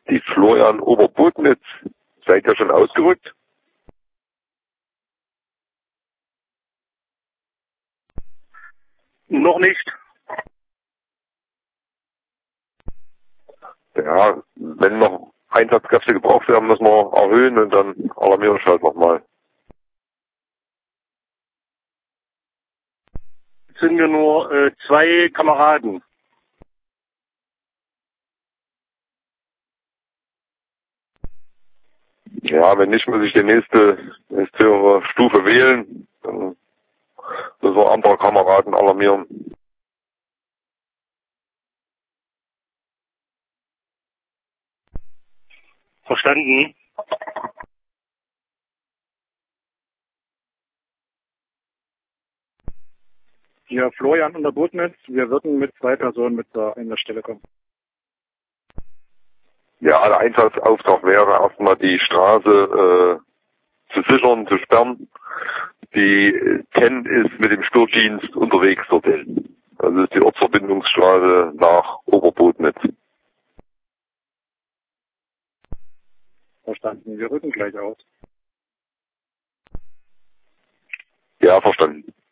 Die Florian Oberbotnitz, seid ihr schon ausgerückt? Noch nicht. Ja, wenn noch Einsatzkräfte gebraucht werden, müssen wir erhöhen und dann alarmieren wir halt nochmal. Jetzt sind wir nur 2 Kameraden. Ja, wenn nicht, muss ich die nächste höhere Stufe wählen. Dann müssen wir andere Kameraden alarmieren. Verstanden? Hier Florian Unterbotnitz, wir würden mit 2 Personen mit zur Einsatzstelle kommen. Ja, der Einsatzauftrag wäre erstmal die Straße zu sichern, zu sperren. Die Ken ist mit dem Sturmdienst unterwegs dorthin. Das ist die Ortsverbindungsstraße nach Oberbotnitz. Verstanden, wir rücken gleich aus. Ja, verstanden.